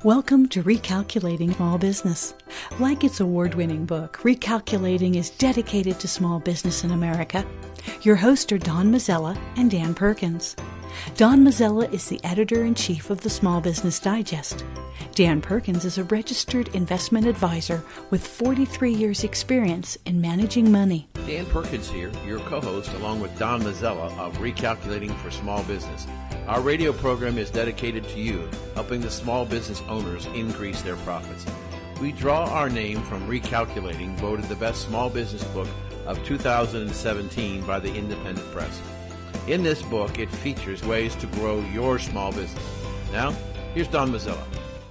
Welcome to Recalculating Small Business. Like its award-winning book, Recalculating is dedicated to small business in America. Your hosts are Don Mazzella and Dan Perkins. Don Mazzella is the editor-in-chief of the Small Business Digest. Dan Perkins is a registered investment advisor with 43 years' experience in managing money. Dan Perkins here, your co-host, along with Don Mazzella of Recalculating for Small Business. Our radio program is dedicated to you, helping the small business owners increase their profits. We draw our name from Recalculating, voted the best small business book of 2017 by the Independent Press. In this book, it features ways to grow your small business. Now, here's Don Mazzella.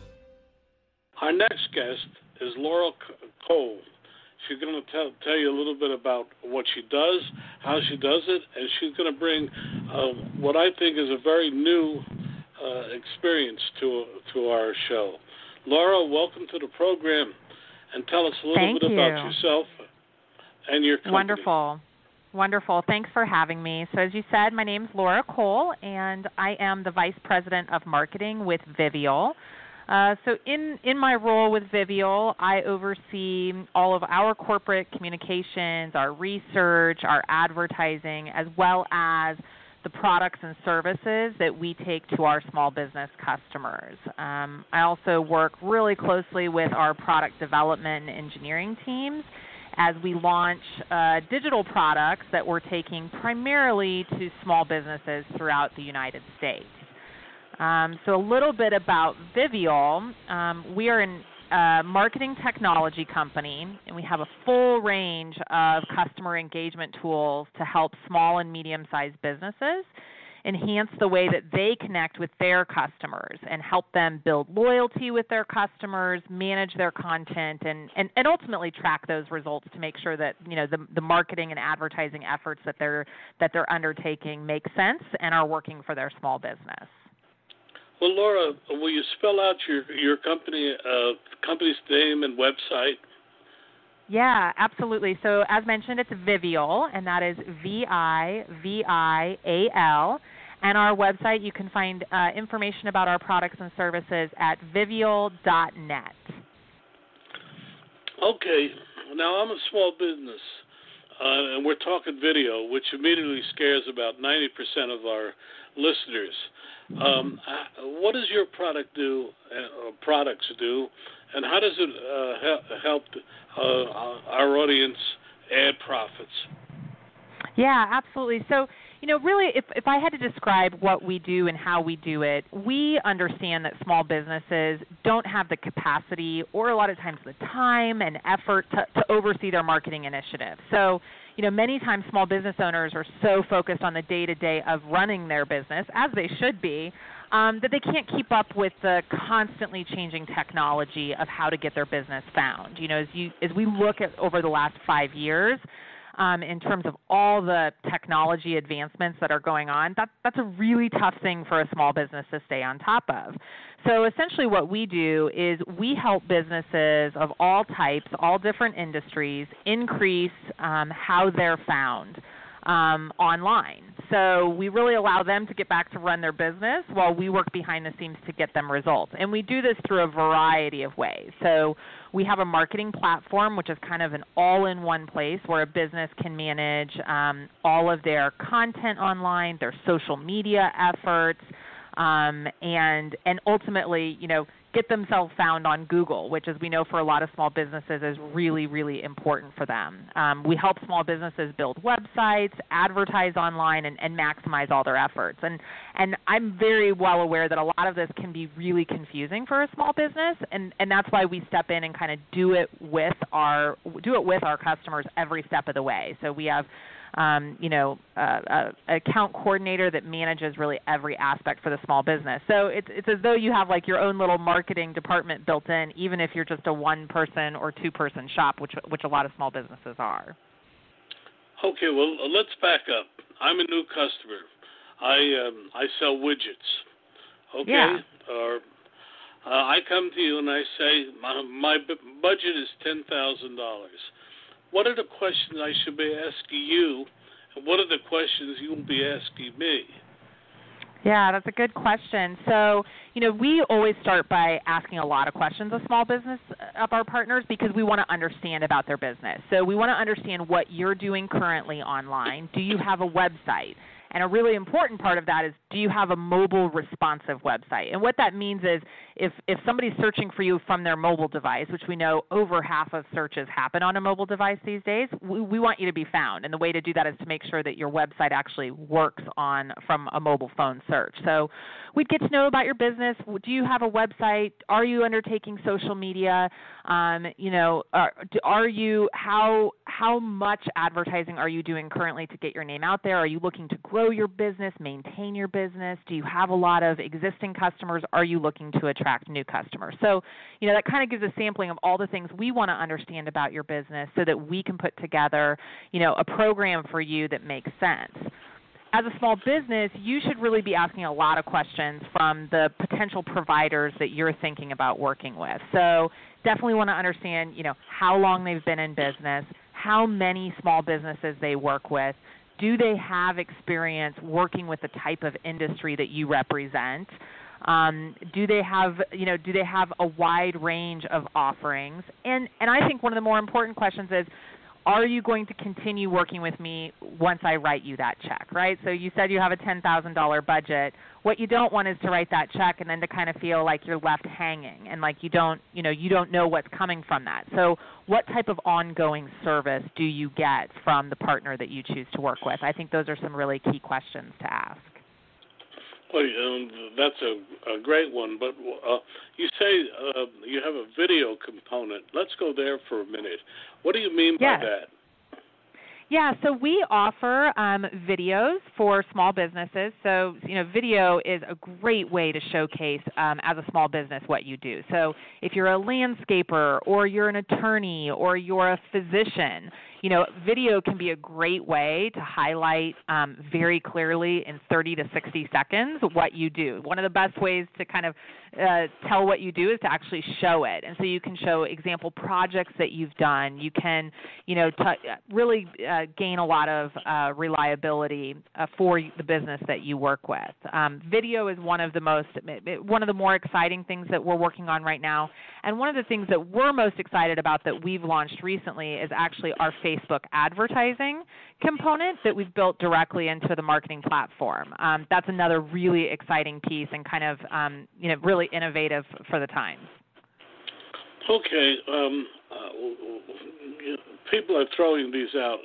Our next guest is Laura Cole. She's going to tell you a little bit about what she does, how she does it, and she's going to bring what I think is a very new experience to our show. Laura, welcome to the program, and tell us a little bit about yourself and your company. Wonderful. Thanks for having me. So as you said, my name's Laura Cole, and I am the Vice President of Marketing with Vivial. So in my role with Vivial, I oversee all of our corporate communications, our research, our advertising, as well as the products and services that we take to our small business customers. I also work really closely with our product development and engineering teams as we launch digital products that we're taking primarily to small businesses throughout the United States. So a little bit about Vivial. We are a marketing technology company, and we have a full range of customer engagement tools to help small and medium-sized businesses enhance the way that they connect with their customers and help them build loyalty with their customers, manage their content, and ultimately track those results to make sure that the marketing and advertising efforts that they're undertaking make sense and are working for their small business. Well, Laura, will you spell out your company's name and website? Yeah, absolutely. So as mentioned, it's Vivial, and that is Vivial. And our website, you can find information about our products and services at vivial.net. Okay. Now, I'm a small business, and we're talking video, which immediately scares about 90% of our listeners. What does your product do, or products do, and how does it help our audience add profits? Yeah, absolutely. So, really, if I had to describe what we do and how we do it, we understand that small businesses don't have the capacity or a lot of times the time and effort to oversee their marketing initiatives. So, many times small business owners are so focused on the day-to-day of running their business, as they should be, that they can't keep up with the constantly changing technology of how to get their business found. As we look at over the last 5 years, in terms of all the technology advancements that are going on, that's a really tough thing for a small business to stay on top of. So essentially what we do is we help businesses of all types, all different industries, increase how they're found online. So we really allow them to get back to run their business while we work behind the scenes to get them results. And we do this through a variety of ways. So we have a marketing platform, which is kind of an all-in-one place where a business can manage all of their content online, their social media efforts, and ultimately, get themselves found on Google, which, as we know, for a lot of small businesses is really, really important for them. We help small businesses build websites, advertise online, and maximize all their efforts. And I'm very well aware that a lot of this can be really confusing for a small business, and that's why we step in and kind of do it with our customers every step of the way. So we have account coordinator that manages really every aspect for the small business. So it's as though you have like your own little marketing department built in, even if you're just a one-person or two-person shop, which a lot of small businesses are. Okay, well, let's back up. I'm a new customer. I sell widgets. Okay? Yeah. Or I come to you and I say my budget is $10,000. What are the questions I should be asking you, and what are the questions you will be asking me? Yeah, that's a good question. So, we always start by asking a lot of questions of small business of our partners because we want to understand about their business. So we want to understand what you're doing currently online. Do you have a website? And a really important part of that is, do you have a mobile responsive website? And what that means is if somebody's searching for you from their mobile device, which we know over half of searches happen on a mobile device these days, we want you to be found. And the way to do that is to make sure that your website actually works from a mobile phone search. So we'd get to know about your business. Do you have a website? Are you undertaking social media? How much advertising are you doing currently to get your name out there? Are you looking to grow your business, maintain your business? Do you have a lot of existing customers? Are you looking to attract new customers? So, that kind of gives a sampling of all the things we want to understand about your business so that we can put together, a program for you that makes sense. As a small business, you should really be asking a lot of questions from the potential providers that you're thinking about working with. So definitely want to understand, how long they've been in business, how many small businesses they work with. Do they have experience working with the type of industry that you represent? Do they have a wide range of offerings? And I think one of the more important questions is, are you going to continue working with me once I write you that check, right? So you said you have a $10,000 budget. What you don't want is to write that check and then to kind of feel like you're left hanging and like you don't know what's coming from that. So what type of ongoing service do you get from the partner that you choose to work with? I think those are some really key questions to ask. Well, that's a great one, but you say you have a video component. Let's go there for a minute. What do you mean by that? Yeah, so we offer videos for small businesses. So, video is a great way to showcase as a small business what you do. So if you're a landscaper or you're an attorney or you're a physician, video can be a great way to highlight very clearly in 30 to 60 seconds what you do. One of the best ways to kind of tell what you do is to actually show it. And so you can show example projects that you've done. You can, really gain a lot of reliability for the business that you work with. Video is one of the more exciting things that we're working on right now. And one of the things that we're most excited about that we've launched recently is actually our Facebook advertising component that we've built directly into the marketing platform. That's another really exciting piece and kind of, really innovative for the times. Okay. People are throwing these out.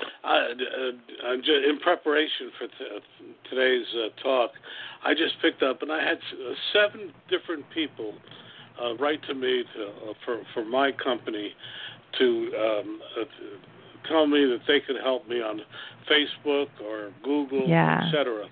In preparation for today's talk, I just picked up, and I had 7 different people write to me for my company to tell me that they could help me on Facebook or Google, et cetera.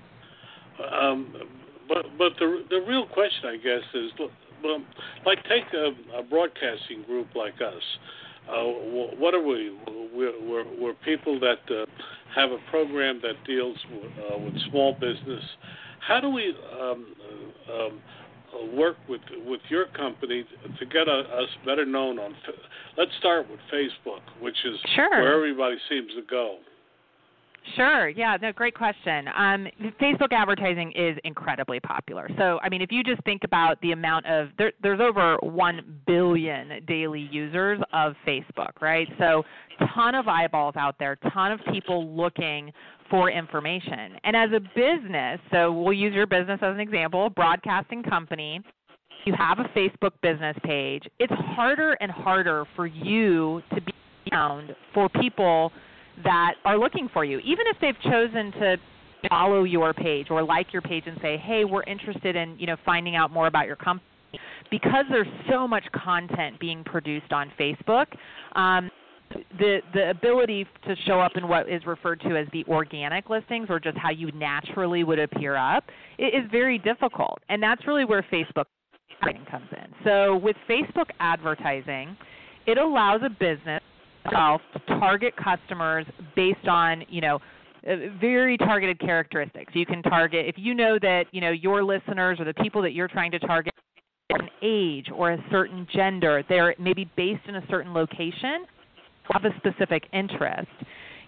But the real question, I guess, is, take a broadcasting group like us. What are we? We're people that have a program that deals with small business. How do we work with your company to get us better known on? Let's start with Facebook, which is where everybody seems to go. Sure. Yeah, no, great question. Facebook advertising is incredibly popular. So, if you just think about the amount of there's over 1 billion daily users of Facebook, right? So, ton of eyeballs out there, ton of people looking for information. And as a business, so we'll use your business as an example, a broadcasting company, you have a Facebook business page. It's harder and harder for you to be found for people that are looking for you, even if they've chosen to follow your page or like your page and say, hey, we're interested in finding out more about your company. Because there's so much content being produced on Facebook, the ability to show up in what is referred to as the organic listings, or just how you naturally would appear up, is very difficult. And that's really where Facebook advertising comes in. So with Facebook advertising, it allows a business to target customers based on, very targeted characteristics. You can target, if you know that, your listeners or the people that you're trying to target are an age or a certain gender, they're maybe based in a certain location, have a specific interest,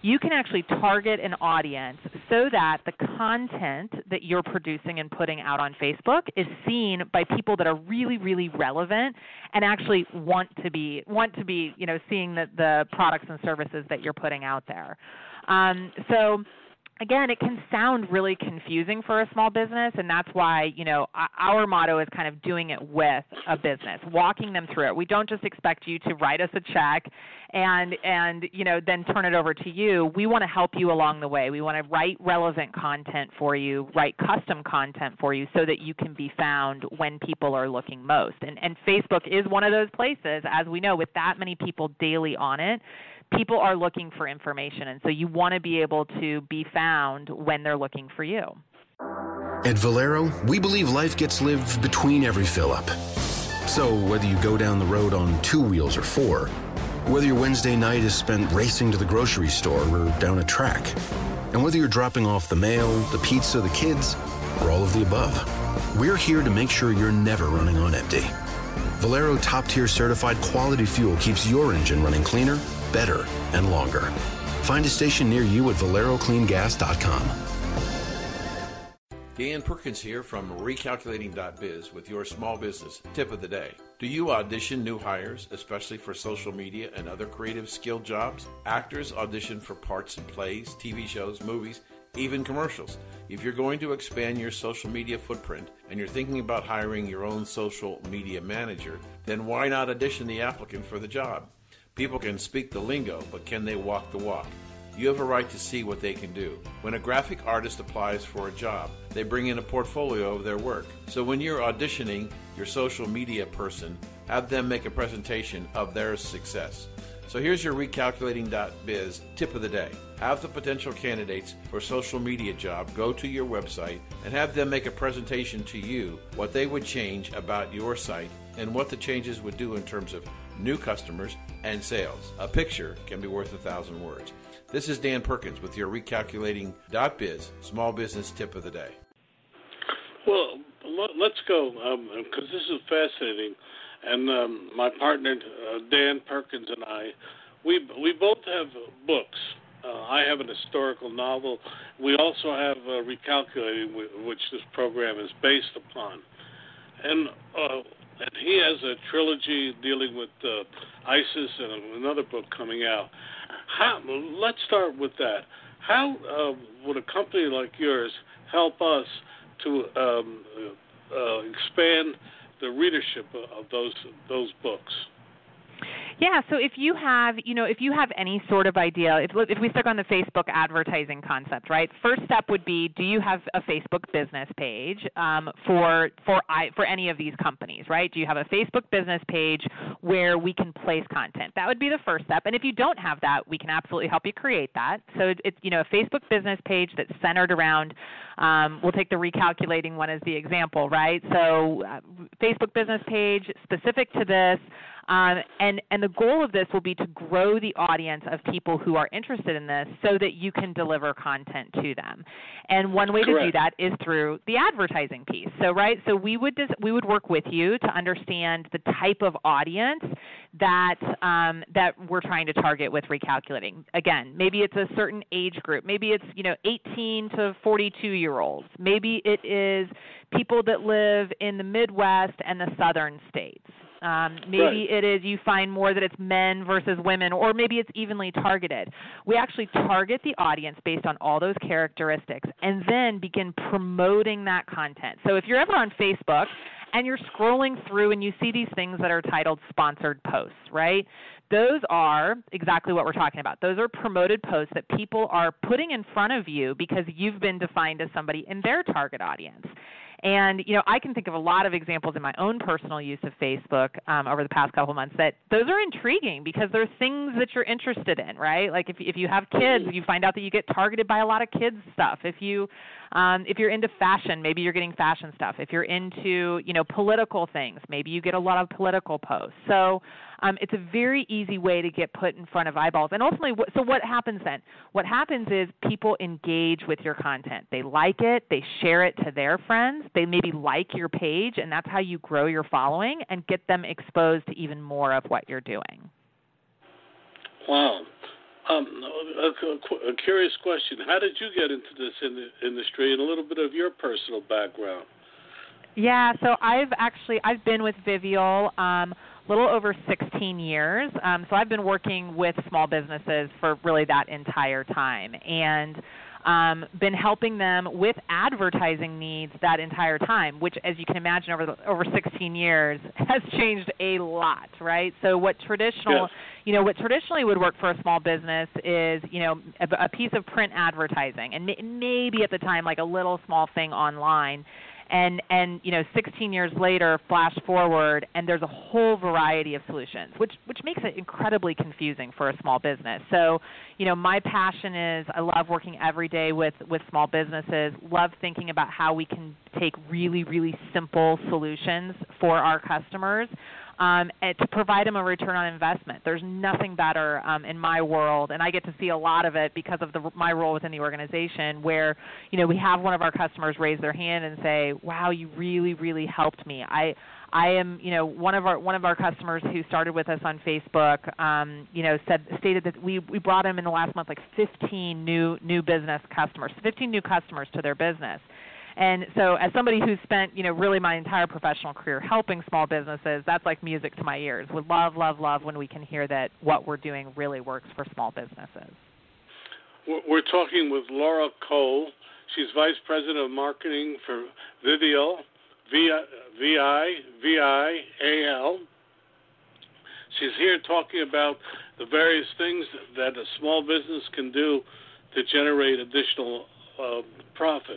you can actually target an audience so that the content that you're producing and putting out on Facebook is seen by people that are really, really relevant and actually want to be seeing the products and services that you're putting out there. So again, it can sound really confusing for a small business, and that's why, our motto is kind of doing it with a business, walking them through it. We don't just expect you to write us a check and then turn it over to you. We want to help you along the way. We want to write relevant content for you, write custom content for you so that you can be found when people are looking most. And Facebook is one of those places, as we know, with that many people daily on it. People are looking for information, and so you want to be able to be found when they're looking for you. At Valero, we believe life gets lived between every fill-up. So whether you go down the road on 2 wheels or 4, whether your Wednesday night is spent racing to the grocery store or down a track, and whether you're dropping off the mail, the pizza, the kids, or all of the above, we're here to make sure you're never running on empty. Valero top-tier certified quality fuel keeps your engine running cleaner, better, and longer. Find a station near you at ValeroCleanGas.com. Dan Perkins here from Recalculating.biz with your small business tip of the day. Do you audition new hires, especially for social media and other creative skilled jobs? Actors audition for parts in plays, TV shows, movies, even commercials. If you're going to expand your social media footprint and you're thinking about hiring your own social media manager, then why not audition the applicant for the job? People can speak the lingo, but can they walk the walk? You have a right to see what they can do. When a graphic artist applies for a job, they bring in a portfolio of their work. So when you're auditioning your social media person, have them make a presentation of their success. So here's your Recalculating.biz tip of the day. Have the potential candidates for social media job go to your website and have them make a presentation to you what they would change about your site and what the changes would do in terms of new customers and sales. A picture can be worth 1,000 words. This is Dan Perkins with your Recalculating.biz small business tip of the day. Well, let's go, because this is fascinating. And my partner, Dan Perkins, and I, we both have books. I have an historical novel. We also have Recalculating, which this program is based upon. And he has a trilogy dealing with ISIS and another book coming out. Let's start with that. How would a company like yours help us to expand the readership of those books? Yeah, so if you have any sort of idea, if we stick on the Facebook advertising concept, right? First step would be, do you have a Facebook business page for any of these companies, right? Do you have a Facebook business page where we can place content? That would be the first step. And if you don't have that, we can absolutely help you create that. So it's a Facebook business page that's centered around. We'll take the Recalculating one as the example, right? So Facebook business page specific to this. And the goal of this will be to grow the audience of people who are interested in this so that you can deliver content to them. And one way to do that is through the advertising piece. So we would work with you to understand the type of audience that we're trying to target with Recalculating. Again, maybe it's a certain age group. Maybe it's 18 to 42-year-olds. Maybe it is people that live in the Midwest and the southern states. Maybe it is you find more that it's men versus women, or maybe it's evenly targeted. We actually target the audience based on all those characteristics and then begin promoting that content. So if you're ever on Facebook and you're scrolling through and you see these things that are titled sponsored posts, right? Those are exactly what we're talking about. Those are promoted posts that people are putting in front of you because you've been defined as somebody in their target audience. And, I can think of a lot of examples in my own personal use of Facebook over the past couple months that those are intriguing because they're things that you're interested in, right? Like if you have kids, you find out that you get targeted by a lot of kids stuff. If you're into fashion, maybe you're getting fashion stuff. If you're into, political things, maybe you get a lot of political posts. So it's a very easy way to get put in front of eyeballs. And ultimately, so what happens then? What happens is people engage with your content. They like it. They share it to their friends. They maybe like your page, and that's how you grow your following and get them exposed to even more of what you're doing. Wow. A curious question. How did you get into this industry, and a little bit of your personal background? Yeah, so I've been with Vivial a little over 16 years. So I've been working with small businesses for really that entire time, and been helping them with advertising needs that entire time, which, as you can imagine, over 16 years has changed a lot, right? So what traditionally would work for a small business is, a piece of print advertising, and maybe at the time like a little small thing online. And 16 years later, flash forward, and there's a whole variety of solutions, which makes it incredibly confusing for a small business. So, my passion is I love working every day with small businesses, love thinking about how we can take really, really simple solutions for our customers, and to provide them a return on investment. There's nothing better in my world, and I get to see a lot of it because of my role within the organization, where we have one of our customers raise their hand and say, "Wow, you really, really helped me." I am, one of our customers who started with us on Facebook, stated that we brought him in the last month like 15 new business customers, 15 new customers to their business. And so as somebody who's spent, really my entire professional career helping small businesses, that's like music to my ears. We love when we can hear that what we're doing really works for small businesses. We're talking with Laura Cole. She's Vice President of Marketing for Vivial, VIVIAL. She's here talking about the various things that a small business can do to generate additional profit.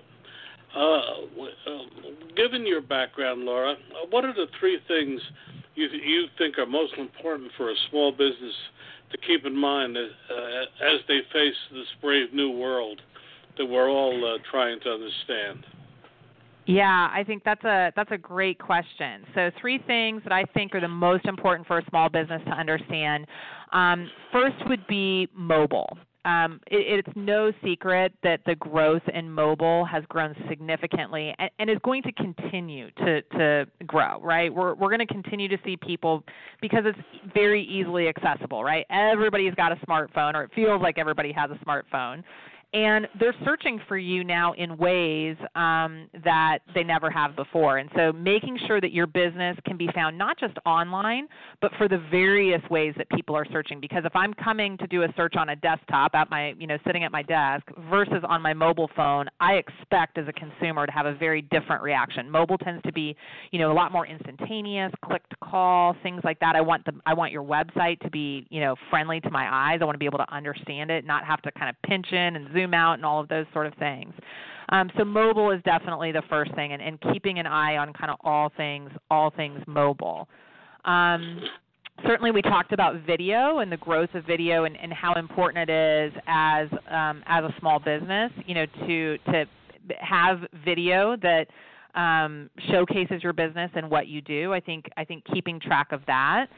Given your background, Laura, what are the three things you think are most important for a small business to keep in mind as they face this brave new world that we're all trying to understand? Yeah, I think that's a great question. So 3 things that I think are the most important for a small business to understand. First would be mobile. It's no secret that the growth in mobile has grown significantly and is going to continue to grow, right? We're going to continue to see people, because it's very easily accessible, right? Everybody's got a smartphone, or it feels like everybody has a smartphone. And they're searching for you now in ways that they never have before. And so making sure that your business can be found not just online, but for the various ways that people are searching. Because if I'm coming to do a search on a desktop at my, sitting at my desk versus on my mobile phone, I expect as a consumer to have a very different reaction. Mobile tends to be, a lot more instantaneous, click to call, things like that. I want your website to be, friendly to my eyes. I want to be able to understand it, not have to kind of pinch in and zoom out and all of those sort of things. So mobile is definitely the first thing, and keeping an eye on kind of all things mobile. Certainly we talked about video and the growth of video and how important it is as a small business, to have video that showcases your business and what you do. I think keeping track of that.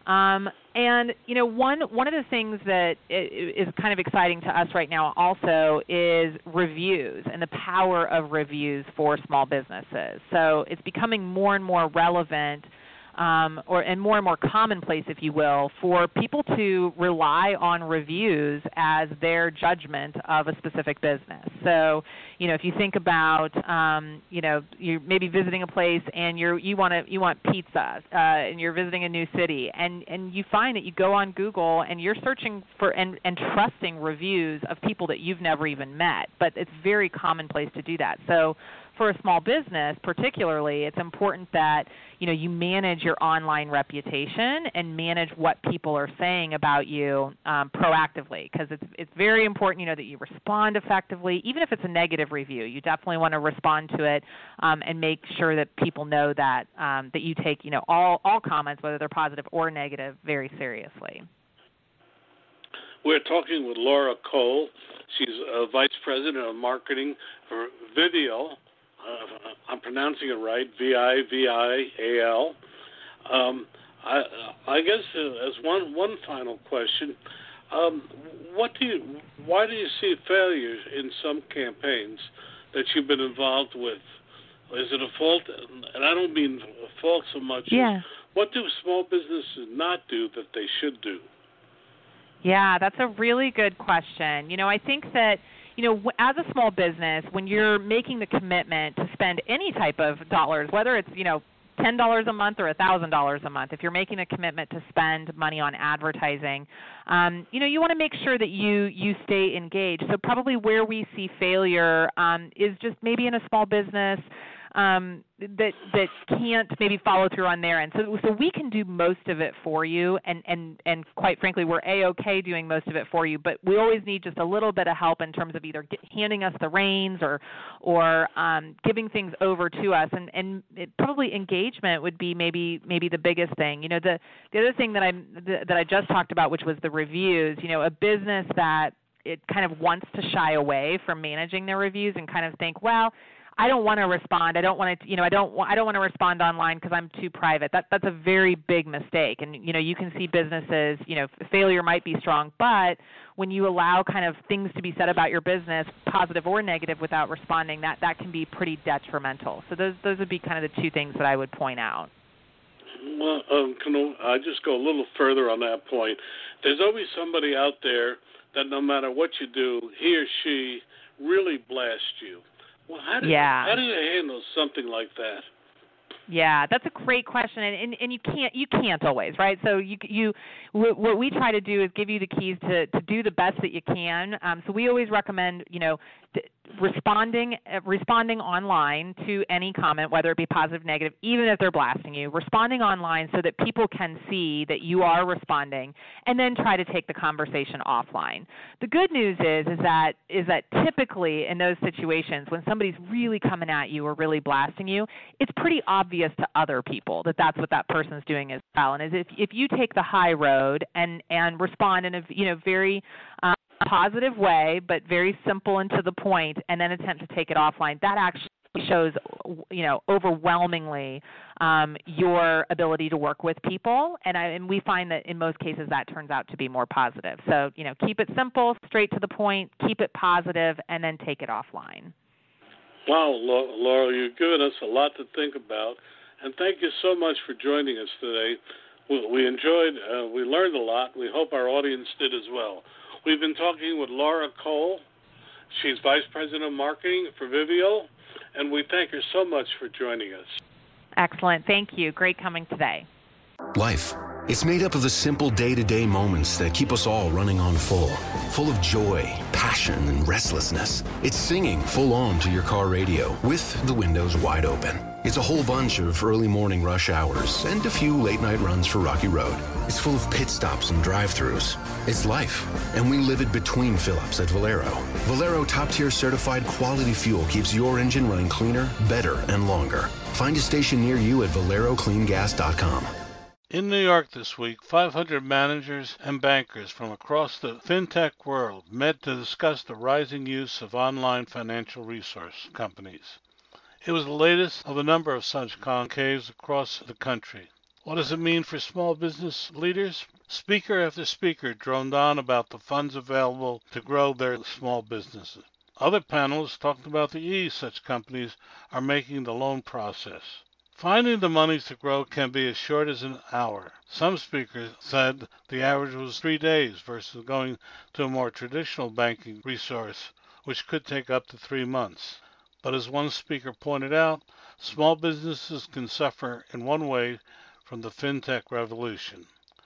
And one of the things that is kind of exciting to us right now also is reviews and the power of reviews for small businesses. So it's becoming more and more relevant, and more commonplace, if you will, for people to rely on reviews as their judgment of a specific business. So, if you think about, you're maybe visiting a place and you want pizza, and you're visiting a new city, and you find that you go on Google and you're searching for and trusting reviews of people that you've never even met, but it's very commonplace to do that. So for a small business particularly, it's important that you manage your online reputation and manage what people are saying about you proactively, because it's very important that you respond effectively. Even if it's a negative review, you definitely want to respond to it and make sure that people know that that you take all comments, whether they're positive or negative, very seriously. We're talking with Laura Cole. She's Vice President of Marketing for Vivial. I'm pronouncing it right, VIVIAL. I guess as one final question, why do you see failures in some campaigns that you've been involved with? Is it a fault? And I don't mean a fault so much. Yeah. What do small businesses not do that they should do? Yeah, that's a really good question. I think that, as a small business, when you're making the commitment to spend any type of dollars, whether it's, $10 a month or $1,000 a month, if you're making a commitment to spend money on advertising, you want to make sure that you stay engaged. So probably where we see failure is just maybe in a small business that can't maybe follow through on their end. So we can do most of it for you, and quite frankly, we're A-OK doing most of it for you, but we always need just a little bit of help in terms of either handing us the reins or giving things over to us, and probably engagement would be maybe the biggest thing. The other thing that I just talked about, which was the reviews, a business that it kind of wants to shy away from managing their reviews and kind of think, well, I don't want to respond. I don't want to, I don't want to respond online because I'm too private. That's a very big mistake. And you can see businesses, failure might be strong, but when you allow kind of things to be said about your business, positive or negative, without responding, that can be pretty detrimental. So those would be kind of the two things that I would point out. Well, can I just go a little further on that point? There's always somebody out there that no matter what you do, he or she really blasts you. Well, how do you handle something like that? Yeah, that's a great question, and you can't always, right? So what we try to do is give you the keys to do the best that you can. So we always recommend, responding online to any comment, whether it be positive, negative, even if they're blasting you, responding online so that people can see that you are responding, and then try to take the conversation offline. The good news is that typically in those situations when somebody's really coming at you or really blasting you, it's pretty obvious to other people that that's what that person's doing as well. And if you take the high road and respond in a very positive way, but very simple and to the point, and then attempt to take it offline, that actually shows, overwhelmingly your ability to work with people, and we find that in most cases that turns out to be more positive. So, keep it simple, straight to the point, keep it positive, and then take it offline. Wow, Laurel, you've given us a lot to think about, and thank you so much for joining us today. We enjoyed, we learned a lot. We hope our audience did as well. We've been talking with Laura Cole. She's Vice President of Marketing for Vivio, and we thank her so much for joining us. Excellent. Thank you. Great coming today. Life. It's made up of the simple day-to-day moments that keep us all running on full of joy, passion, and restlessness. It's singing full on to your car radio with the windows wide open. It's a whole bunch of early morning rush hours and a few late night runs for Rocky Road. It's full of pit stops and drive-thrus. It's life, and we live it between fill-ups at Valero. Valero top-tier certified quality fuel keeps your engine running cleaner, better, and longer. Find a station near you at ValeroCleanGas.com. In New York this week, 500 managers and bankers from across the fintech world met to discuss the rising use of online financial resource companies. It was the latest of a number of such concaves across the country. What does it mean for small business leaders? Speaker after speaker droned on about the funds available to grow their small businesses. Other panelists talked about the ease such companies are making the loan process. Finding the money to grow can be as short as an hour. Some speakers said the average was 3 days versus going to a more traditional banking resource, which could take up to 3 months. But as one speaker pointed out, small businesses can suffer in one way from the fintech revolution.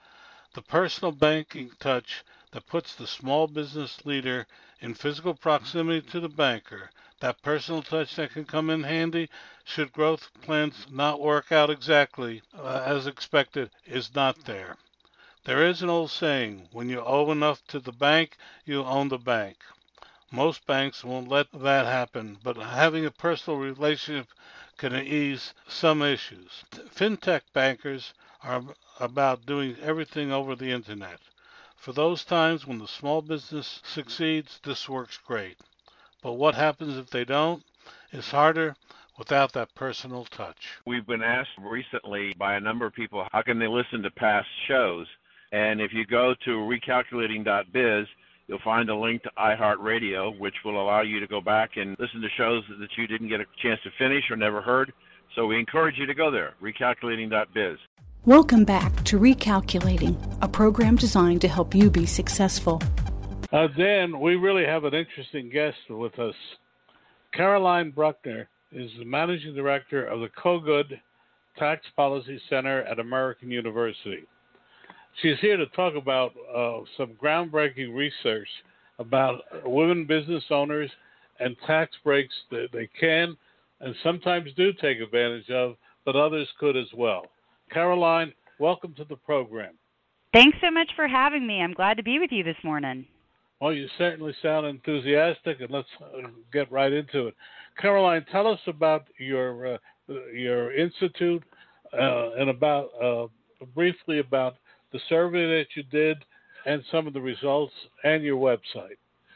The personal banking touch that puts the small business leader in physical proximity to the banker, that personal touch that can come in handy should growth plans not work out exactly as expected, is not there. There is an old saying, when you owe enough to the bank, you own the bank. Most banks won't let that happen, but having a personal relationship can ease some issues. Fintech bankers are about doing everything over the internet. For those times when the small business succeeds, this works great. But what happens if they don't? It's harder without that personal touch. We've been asked recently by a number of people, how can they listen to past shows? And if you go to recalculating.biz, you'll find a link to iHeartRadio, which will allow you to go back and listen to shows that you didn't get a chance to finish or never heard. So we encourage you to go there, recalculating.biz. Welcome back to Recalculating, a program designed to help you be successful. Dan, we really have an interesting guest with us. Caroline Bruckner is the Managing Director of the CoGood Tax Policy Center at American University. She's here to talk about some groundbreaking research about women business owners and tax breaks that they can and sometimes do take advantage of, but others could as well. Caroline, welcome to the program. Thanks so much for having me. I'm glad to be with you this morning. Well, you certainly sound enthusiastic, and let's get right into it. Caroline, tell us about your institute and about briefly about the survey that you did and some of the results and your website.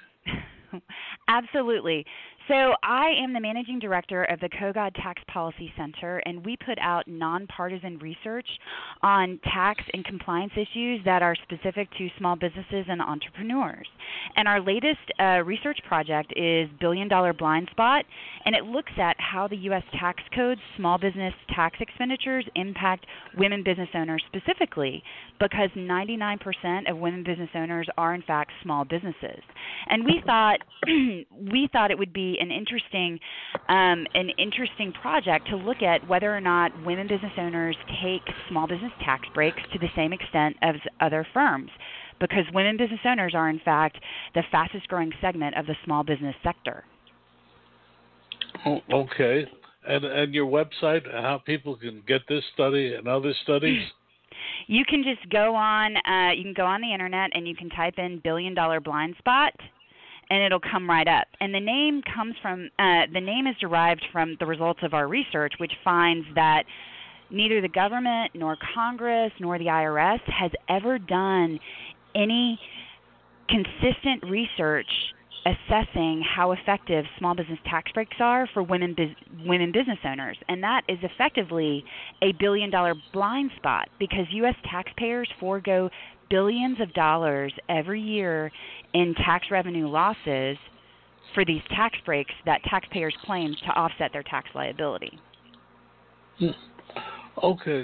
Absolutely. So I am the managing director of the CoGood Tax Policy Center, and we put out nonpartisan research on tax and compliance issues that are specific to small businesses and entrepreneurs. And our latest research project is $1 Billion Blind Spot, and it looks at how the U.S. tax code's small business tax expenditures impact women business owners specifically, because 99% of women business owners are in fact small businesses. And we thought it would be an interesting project to look at whether or not women business owners take small business tax breaks to the same extent as other firms, because women business owners are in fact the fastest growing segment of the small business sector. Oh, okay. And your website, how people can get this study and other studies? You can just go on the internet and you can type in $1 Billion Blind Spot, and it'll come right up. And the name is derived from the results of our research, which finds that neither the government nor Congress nor the IRS has ever done any consistent research assessing how effective small business tax breaks are for women business owners. And that is effectively a $1 billion blind spot, because U.S. taxpayers forego billions of dollars every year in tax revenue losses for these tax breaks that taxpayers claim to offset their tax liability. Okay,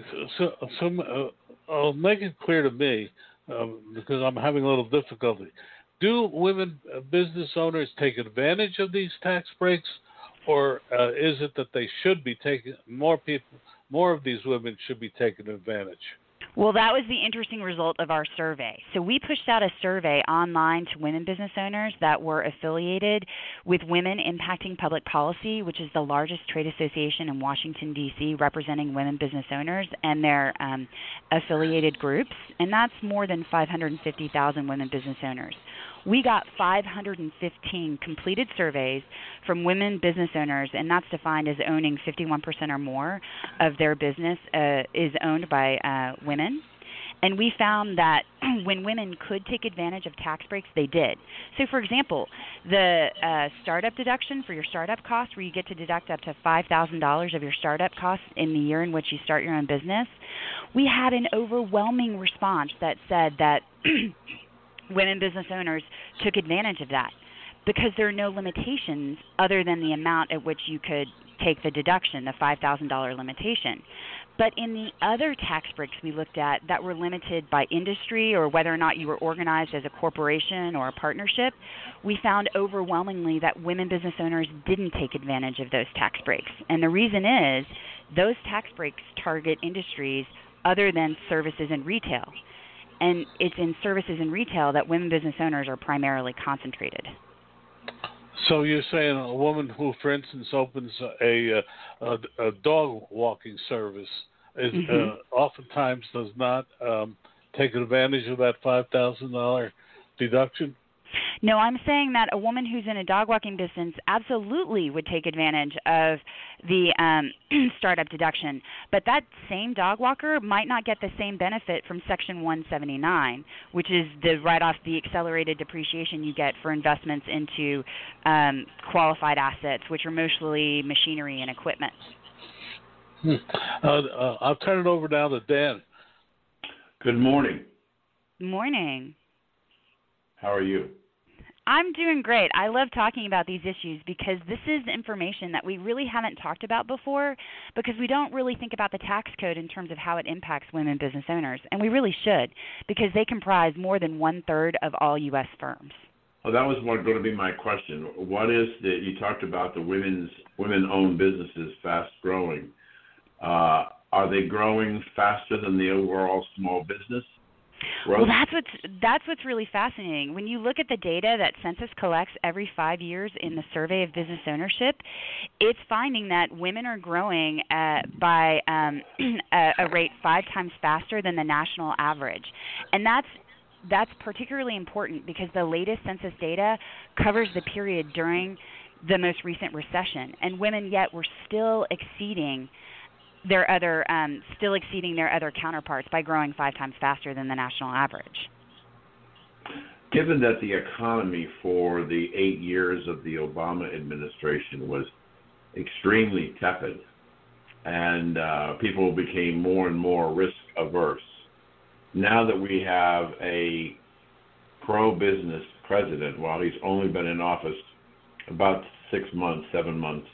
so make it clear to me, because I'm having a little difficulty. Do women business owners take advantage of these tax breaks, or is it that they should be taking more of these women should be taking advantage? Well, that was the interesting result of our survey. So we pushed out a survey online to women business owners that were affiliated with Women Impacting Public Policy, which is the largest trade association in Washington, D.C., representing women business owners and their affiliated groups, and that's more than 550,000 women business owners. We got 515 completed surveys from women business owners, and that's defined as owning 51% or more of their business is owned by women. And we found that when women could take advantage of tax breaks, they did. So, for example, the startup deduction for your startup costs, where you get to deduct up to $5,000 of your startup costs in the year in which you start your own business, we had an overwhelming response that said that women business owners took advantage of that, because there are no limitations other than the amount at which you could take the deduction, the $5,000 limitation. But in the other tax breaks we looked at that were limited by industry or whether or not you were organized as a corporation or a partnership, we found overwhelmingly that women business owners didn't take advantage of those tax breaks. And the reason is those tax breaks target industries other than services and retail. And it's in services and retail that women business owners are primarily concentrated. So you're saying a woman who, for instance, opens a dog walking service is oftentimes does not take advantage of that $5,000 deduction? No, I'm saying that a woman who's in a dog walking business absolutely would take advantage of the startup deduction. But that same dog walker might not get the same benefit from Section 179, which is the write-off, the accelerated depreciation you get for investments into qualified assets, which are mostly machinery and equipment. I'll turn it over now to Dan. Good morning. Morning. How are you? I'm doing great. I love talking about these issues because this is information that we really haven't talked about before because we don't really think about the tax code in terms of how it impacts women business owners. And we really should because they comprise more than 1/3 of all U.S. firms. Well, that was going to be my question. What is you talked about the women-owned businesses fast growing. Are they growing faster than the overall small business growth? Well, that's what's really fascinating. When you look at the data that Census collects every 5 years in the Survey of Business Ownership, it's finding that women are growing by a rate 5 times faster than the national average. And that's particularly important because the latest census data covers the period during the most recent recession, and women yet were still exceeding their other counterparts by growing 5 times faster than the national average. Given that the economy for the 8 years of the Obama administration was extremely tepid, and people became more and more risk averse, now that we have a pro-business president, while he's only been in office about 7 months,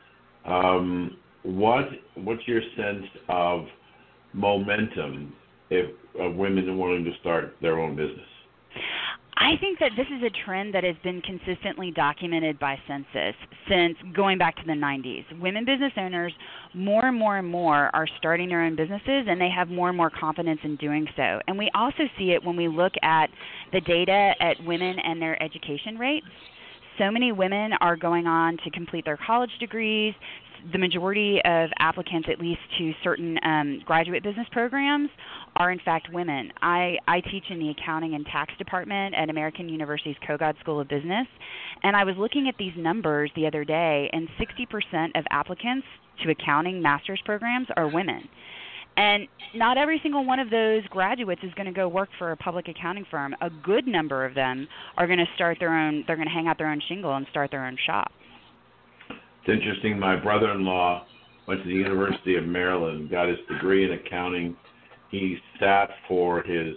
what's your sense of momentum of women wanting to start their own business? I think that this is a trend that has been consistently documented by Census since going back to the 90s. Women business owners more and more are starting their own businesses, and they have more and more confidence in doing so. And we also see it when we look at the data at women and their education rates. So many women are going on to complete their college degrees. The majority of applicants, at least to certain graduate business programs, are in fact women. I teach in the accounting and tax department at American University's Kogod School of Business, and I was looking at these numbers the other day, and 60% of applicants to accounting master's programs are women. And not every single one of those graduates is going to go work for a public accounting firm. A good number of them are going to start their own, they're going to hang out their own shingle and start their own shop. It's interesting. My brother-in-law went to the University of Maryland, got his degree in accounting. He sat for his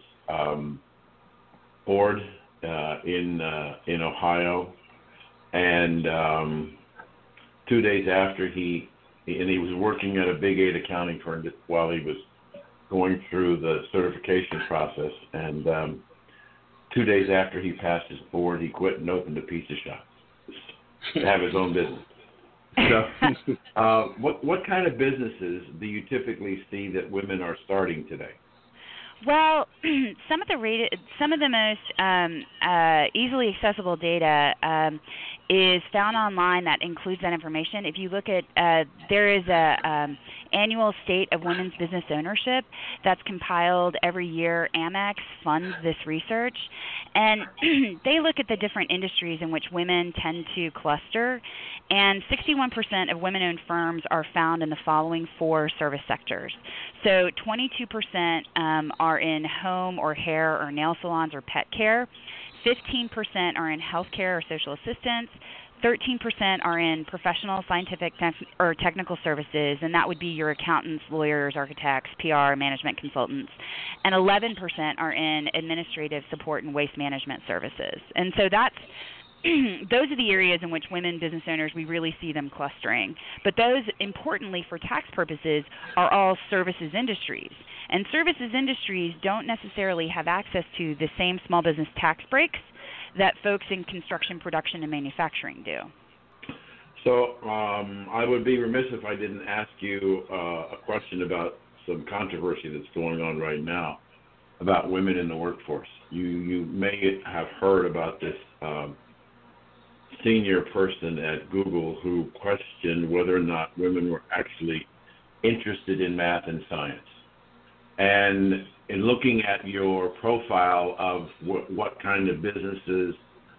board in Ohio, and 2 days after he was working at a Big 8 accounting firm while he was going through the certification process. And 2 days after he passed his board, he quit and opened a pizza shop to have his own business. So, what kind of businesses do you typically see that women are starting today? Well, some of the most easily accessible data is found online that includes that information. If you look at, there is a annual State of Women's Business Ownership that's compiled every year. Amex funds this research, and they look at the different industries in which women tend to cluster, and 61% of women-owned firms are found in the following 4 service sectors. So 22% are in home or hair or nail salons or pet care. 15% are in healthcare or social assistance. 13% are in professional, scientific, or technical services, and that would be your accountants, lawyers, architects, PR, management consultants. And 11% are in administrative support and waste management services. And so those are the areas in which women business owners, we really see them clustering. But those, importantly for tax purposes, are all services industries. And services industries don't necessarily have access to the same small business tax breaks that folks in construction, production, and manufacturing do. So I would be remiss if I didn't ask you a question about some controversy that's going on right now about women in the workforce. You may have heard about this senior person at Google who questioned whether or not women were actually interested in math and science. And in looking at your profile of what kind of businesses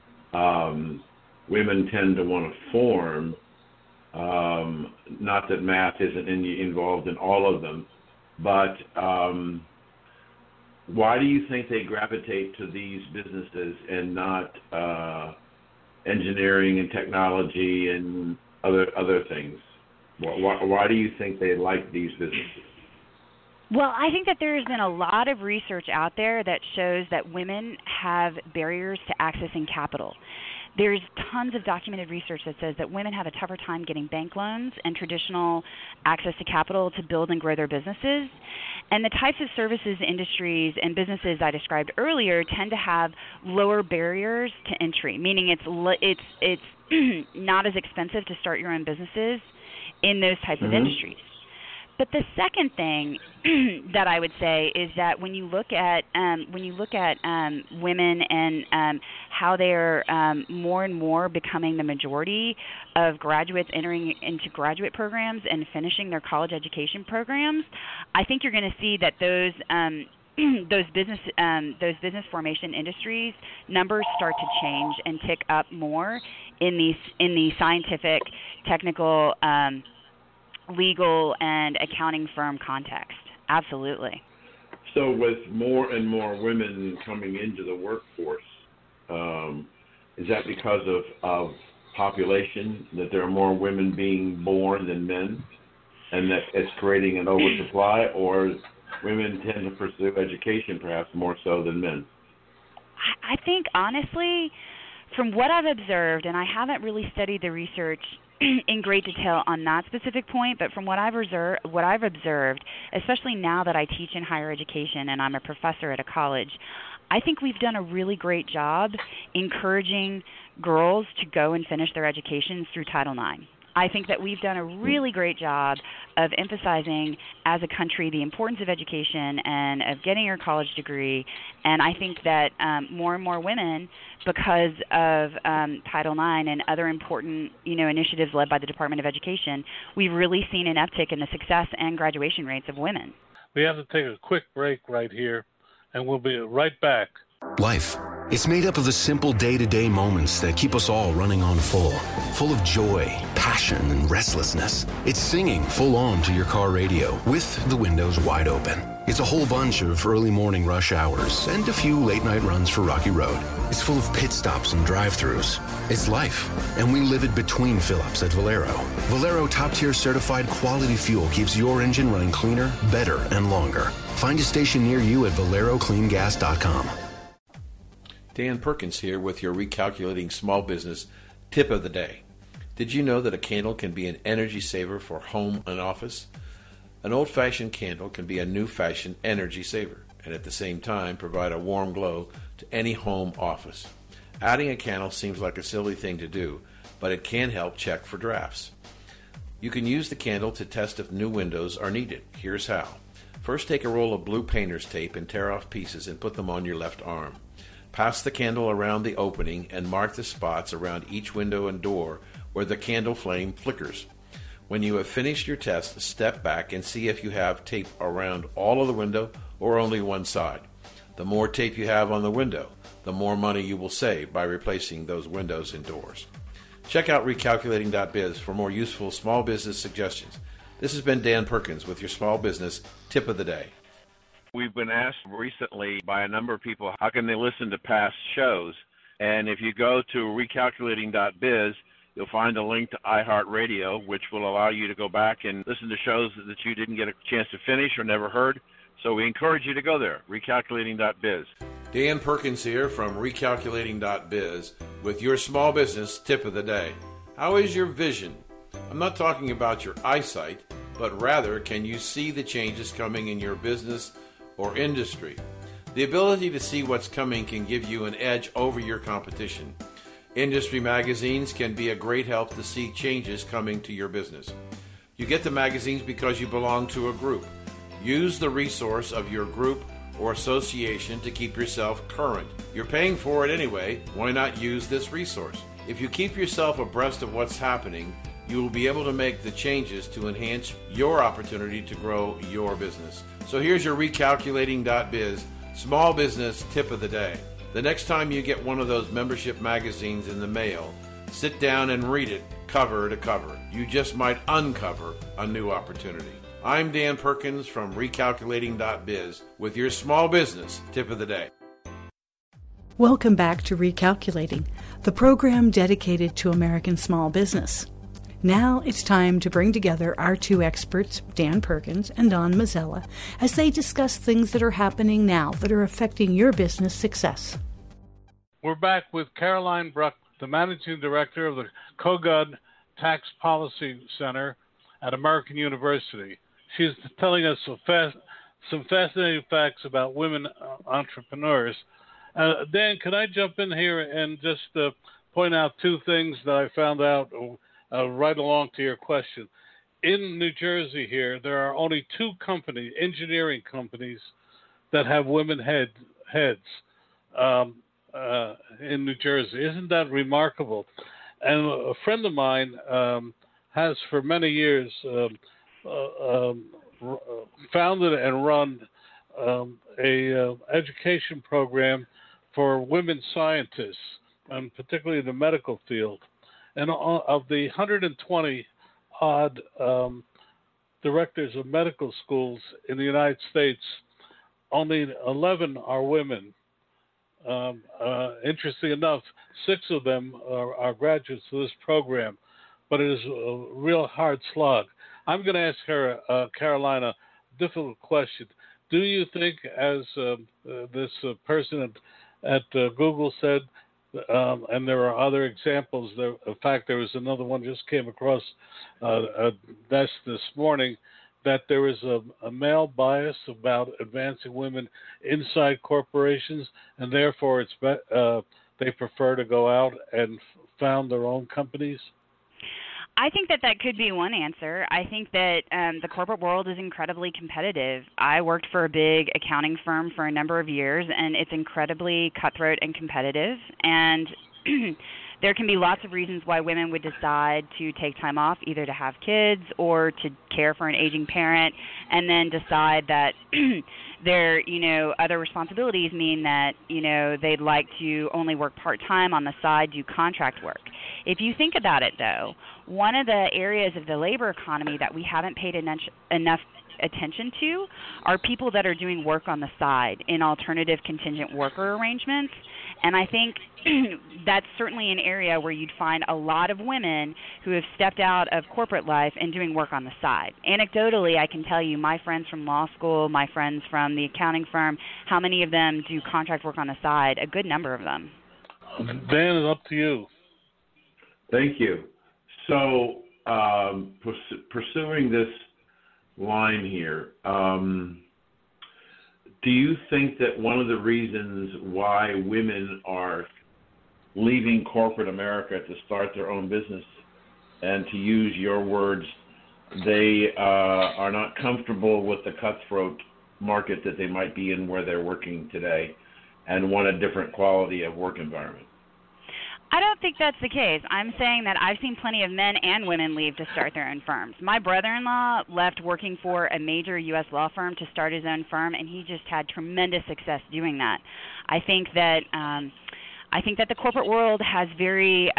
women tend to want to form, not that math isn't involved in all of them, but why do you think they gravitate to these businesses and not engineering and technology and other things? Why do you think they like these businesses? Well, I think that there has been a lot of research out there that shows that women have barriers to accessing capital. there's tons of documented research that says that women have a tougher time getting bank loans and traditional access to capital to build and grow their businesses. And the types of services, industries, and businesses I described earlier tend to have lower barriers to entry, meaning it's not as expensive to start your own businesses in those types of industries. But the second thing that I would say is that when you look at women and how they're more and more becoming the majority of graduates entering into graduate programs and finishing their college education programs, I think you're going to see that those business formation industries numbers start to change and tick up more in the scientific, technical, legal and accounting firm context. Absolutely. So with more and more women coming into the workforce, is that because of population, that there are more women being born than men, and that it's creating an oversupply, or women tend to pursue education perhaps more so than men? I think, honestly, from what I've observed, and I haven't really studied the research in great detail on that specific point, but from what I've observed, especially now that I teach in higher education and I'm a professor at a college, I think we've done a really great job encouraging girls to go and finish their educations through Title IX. I think that we've done a really great job of emphasizing as a country the importance of education and of getting your college degree. And I think that more and more women, because of Title IX and other important, initiatives led by the Department of Education, we've really seen an uptick in the success and graduation rates of women. We have to take a quick break right here, and we'll be right back. Life. It's made up of the simple day-to-day moments that keep us all running on full of joy, passion, and restlessness. It's singing full on to your car radio with the windows wide open. It's a whole bunch of early morning rush hours and a few late night runs for Rocky Road. It's full of pit stops and drive-thrus. It's life, and we live it between fill-ups at Valero. Valero top-tier certified quality fuel keeps your engine running cleaner, better, and longer. Find a station near you at ValeroCleanGas.com. Dan Perkins here with your Recalculating Small Business Tip of the Day. Did you know that a candle can be an energy saver for home and office? An old-fashioned candle can be a new-fashioned energy saver, and at the same time provide a warm glow to any home office. Adding a candle seems like a silly thing to do, but it can help check for drafts. You can use the candle to test if new windows are needed. Here's how. First, take a roll of blue painter's tape and tear off pieces and put them on your left arm. Pass the candle around the opening and mark the spots around each window and door where the candle flame flickers. When you have finished your test, step back and see if you have tape around all of the window or only one side. The more tape you have on the window, the more money you will save by replacing those windows and doors. Check out recalculating.biz for more useful small business suggestions. This has been Dan Perkins with your Small Business Tip of the Day. We've been asked recently by a number of people, how can they listen to past shows? And if you go to recalculating.biz, you'll find a link to iHeartRadio, which will allow you to go back and listen to shows that you didn't get a chance to finish or never heard. So we encourage you to go there, recalculating.biz. Dan Perkins here from recalculating.biz with your Small Business Tip of the Day. How is your vision? I'm not talking about your eyesight, but rather, can you see the changes coming in your business or industry? The ability to see what's coming can give you an edge over your competition. Industry magazines can be a great help to see changes coming to your business. You get the magazines because you belong to a group. Use the resource of your group or association to keep yourself current. You're paying for it anyway, why not use this resource? If you keep yourself abreast of what's happening, you will be able to make the changes to enhance your opportunity to grow your business. So here's your recalculating.biz Small Business Tip of the Day. The next time you get one of those membership magazines in the mail, sit down and read it cover to cover. You just might uncover a new opportunity. I'm Dan Perkins from recalculating.biz with your Small Business Tip of the Day. Welcome back to Recalculating, the program dedicated to American small business. Now it's time to bring together our two experts, Dan Perkins and Don Mazzella, as they discuss things that are happening now that are affecting your business success. We're back with Caroline Bruck the managing director of the Kogod Tax Policy Center at American University. She's telling us some fascinating facts about women entrepreneurs. Dan, can I jump in here and just point out two things that I found out right along to your question? In New Jersey here, there are only two companies, engineering companies, that have women heads in New Jersey. Isn't that remarkable? And a friend of mine has for many years founded and run a education program for women scientists, and particularly in the medical field. And of the 120 odd directors of medical schools in the United States, only 11 are women. Interesting enough, 6 of them are graduates of this program, but it is a real hard slog. I'm going to ask her, Caroline, a difficult question. Do you think, as this person at Google said, and there are other examples, in fact, there was another one just came across a desk this morning, that there is a male bias about advancing women inside corporations, and therefore they prefer to go out and found their own companies? I think that could be one answer. I think that the corporate world is incredibly competitive. I worked for a big accounting firm for a number of years, and it's incredibly cutthroat and competitive. And there can be lots of reasons why women would decide to take time off, either to have kids or to care for an aging parent, and then decide that their, other responsibilities mean that, they'd like to only work part-time on the side, do contract work. If you think about it, though, one of the areas of the labor economy that we haven't paid enough attention to are people that are doing work on the side in alternative contingent worker arrangements. And I think that's certainly an area where you'd find a lot of women who have stepped out of corporate life and doing work on the side. Anecdotally, I can tell you, my friends from law school, my friends from the accounting firm, how many of them do contract work on the side? A good number of them. Dan, it's up to you. Thank you. So, pursuing this line here, do you think that one of the reasons why women are leaving corporate America to start their own business, and to use your words, they are not comfortable with the cutthroat market that they might be in where they're working today and want a different quality of work environment? I don't think that's the case. I'm saying that I've seen plenty of men and women leave to start their own firms. My brother-in-law left working for a major U.S. law firm to start his own firm, and he just had tremendous success doing that. I think that the corporate world has very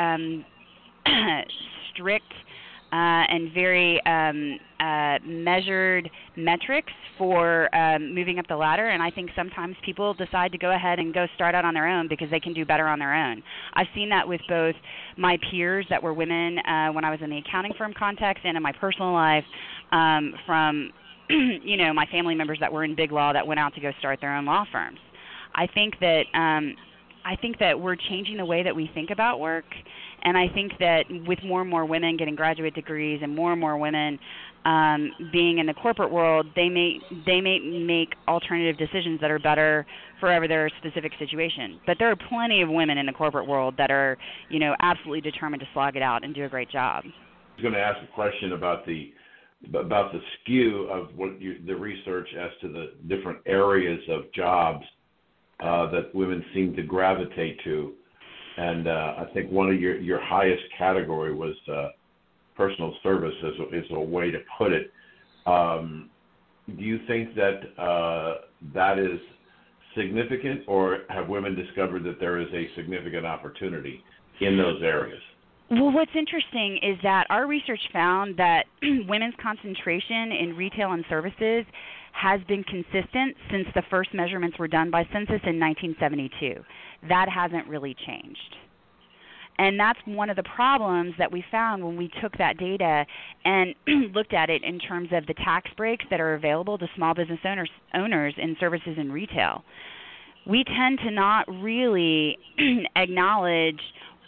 strict and very measured metrics for moving up the ladder, and I think sometimes people decide to go ahead and go start out on their own because they can do better on their own. I've seen that with both my peers that were women when I was in the accounting firm context, and in my personal life from my family members that were in big law that went out to go start their own law firms. I think that we're changing the way that we think about work. And I think that with more and more women getting graduate degrees and more women being in the corporate world, they may make alternative decisions that are better for their specific situation. But there are plenty of women in the corporate world that are, absolutely determined to slog it out and do a great job. I was going to ask a question about the skew of the research as to the different areas of jobs that women seem to gravitate to. And I think one of your highest category was personal service is a way to put it. Do you think that that is significant, or have women discovered that there is a significant opportunity in those areas? Well, what's interesting is that our research found that women's concentration in retail and services has been consistent since the first measurements were done by Census in 1972. That hasn't really changed. And that's one of the problems that we found when we took that data and looked at it in terms of the tax breaks that are available to small business owners in services and retail. We tend to not really acknowledge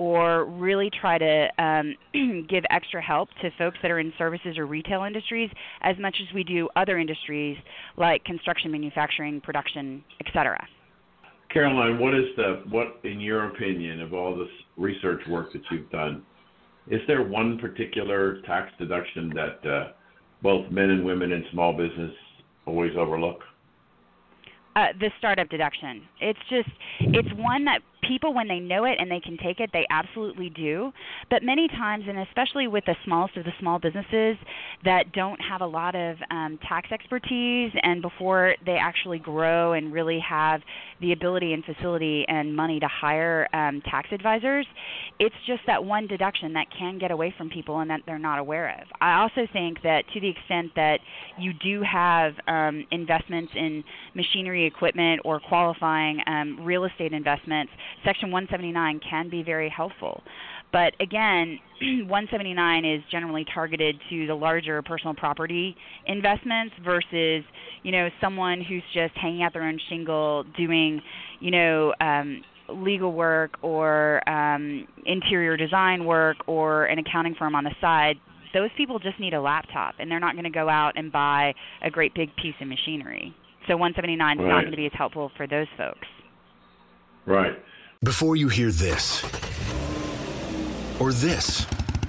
or really try to give extra help to folks that are in services or retail industries as much as we do other industries like construction, manufacturing, production, etc. Caroline, what in your opinion of all this research work that you've done, is there one particular tax deduction that both men and women in small business always overlook? The startup deduction. It's one that people, when they know it and they can take it, they absolutely do. But many times, and especially with the smallest of the small businesses that don't have a lot of tax expertise, and before they actually grow and really have the ability and facility and money to hire tax advisors, it's just that one deduction that can get away from people and that they're not aware of. I also think that to the extent that you do have investments in machinery, equipment, or qualifying real estate investments, Section 179 can be very helpful. But again, 179 is generally targeted to the larger personal property investments versus, someone who's just hanging out their own shingle doing, legal work or interior design work or an accounting firm on the side. Those people just need a laptop, and they're not going to go out and buy a great big piece of machinery. So 179 is not going to be as helpful for those folks. Right. Before you hear this, or this,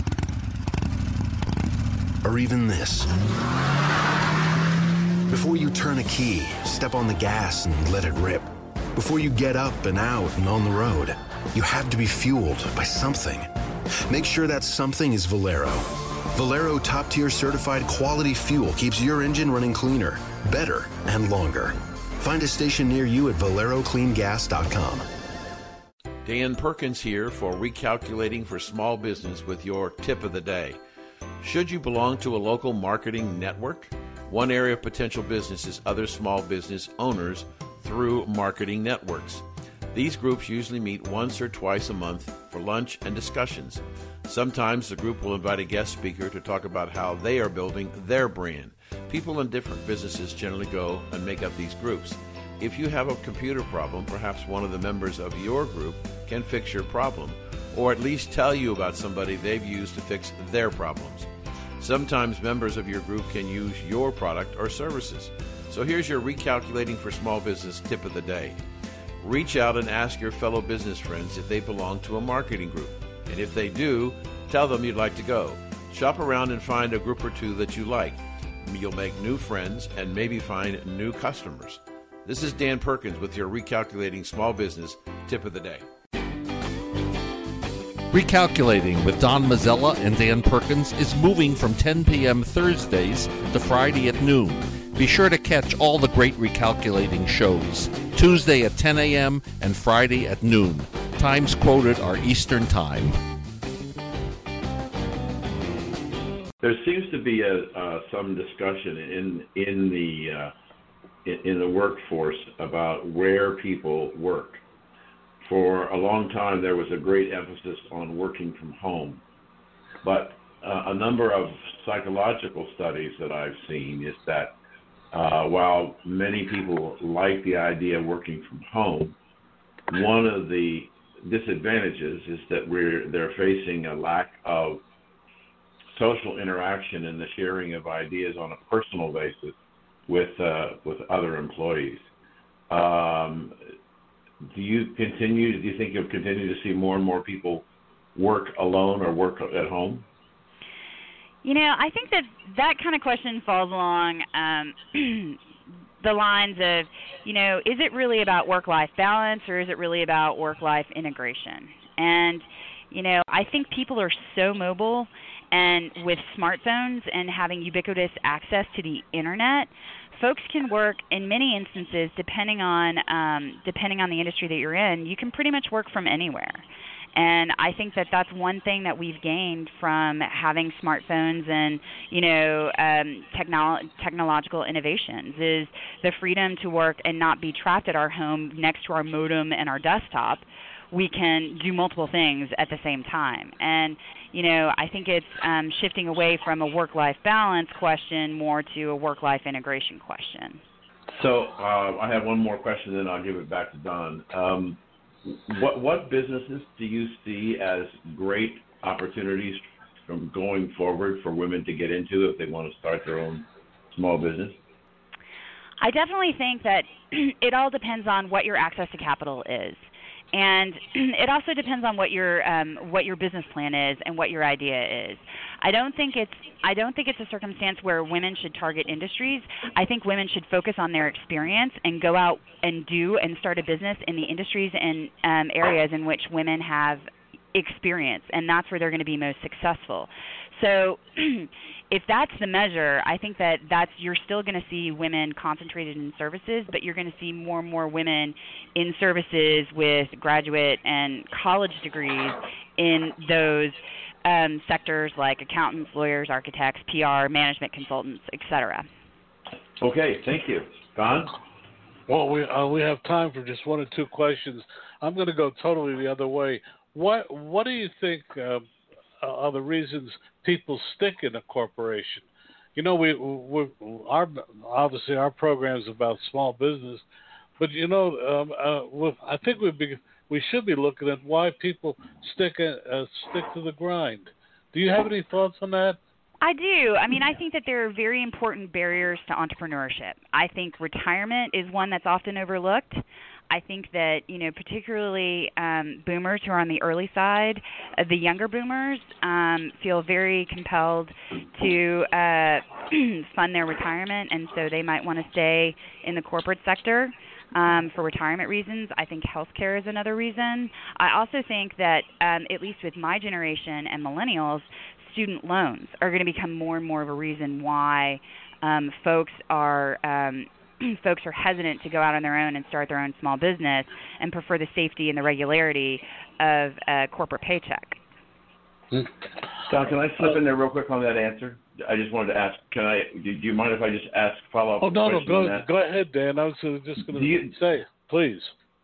or even this, before you turn a key, step on the gas and let it rip, before you get up and out and on the road, you have to be fueled by something. Make sure that something is Valero. Valero top-tier certified quality fuel keeps your engine running cleaner, better, and longer. Find a station near you at ValeroCleanGas.com. Dan Perkins here for Recalculating for Small Business with your tip of the day. Should you belong to a local marketing network? One area of potential business is other small business owners through marketing networks. These groups usually meet once or twice a month for lunch and discussions. Sometimes the group will invite a guest speaker to talk about how they are building their brand. People in different businesses generally go and make up these groups. If you have a computer problem, perhaps one of the members of your group can fix your problem, or at least tell you about somebody they've used to fix their problems. Sometimes members of your group can use your product or services. So here's your Recalculating for Small Business tip of the day. Reach out and ask your fellow business friends if they belong to a marketing group. And if they do, tell them you'd like to go. Shop around and find a group or two that you like. You'll make new friends and maybe find new customers. This is Dan Perkins with your Recalculating Small Business tip of the day. Recalculating with Don Mazzella and Dan Perkins is moving from 10 p.m. Thursdays to Friday at noon. Be sure to catch all the great Recalculating shows, Tuesday at 10 a.m. and Friday at noon. Times quoted are Eastern Time. There seems to be some discussion in the workforce about where people work. For a long time, there was a great emphasis on working from home, but a number of psychological studies that I've seen is that while many people like the idea of working from home, one of the disadvantages is that they're facing a lack of social interaction and the sharing of ideas on a personal basis with other employees. Do you think you'll continue to see more and more people work alone or work at home? I think that kind of question falls along the lines of, is it really about work-life balance or is it really about work-life integration? And, I think people are so mobile, and with smartphones and having ubiquitous access to the internet, folks can work in many instances, depending on the industry that you're in, you can pretty much work from anywhere. And I think that that's one thing that we've gained from having smartphones and, technological innovations is the freedom to work and not be trapped at our home next to our modem and our desktop. We can do multiple things at the same time. And, I think it's shifting away from a work-life balance question more to a work-life integration question. So I have one more question, then I'll give it back to Don. What businesses do you see as great opportunities from going forward for women to get into if they want to start their own small business? I definitely think that it all depends on what your access to capital is. And it also depends on what your business plan is and what your idea is. I don't think it's a circumstance where women should target industries. I think women should focus on their experience and go out and do and start a business in the industries and areas in which women have experience, and that's where they're going to be most successful. So if that's the measure, I think that's you're still going to see women concentrated in services, but you're going to see more and more women in services with graduate and college degrees in those sectors like accountants, lawyers, architects, PR, management consultants, etc. Okay, thank you. Don? Well, we have time for just one or two questions. I'm going to go totally the other way. What do you think are the reasons people stick in a corporation? You know, obviously our program is about small business, but you know, I think we should be looking at why people stick to the grind. Do you have any thoughts on that? I do. I mean, I think that there are very important barriers to entrepreneurship. I think retirement is one that's often overlooked. I think that, you know, particularly boomers who are on the early side, the younger boomers feel very compelled to fund their retirement, and so they might want to stay in the corporate sector for retirement reasons. I think healthcare is another reason. I also think that, at least with my generation and millennials, student loans are going to become more and more of a reason why folks are hesitant to go out on their own and start their own small business and prefer the safety and the regularity of a corporate paycheck. Don, can I slip in there real quick on that answer? I just wanted to ask, do you mind if I just ask follow-up question on that? Go ahead, Dan. I was just going to say, please.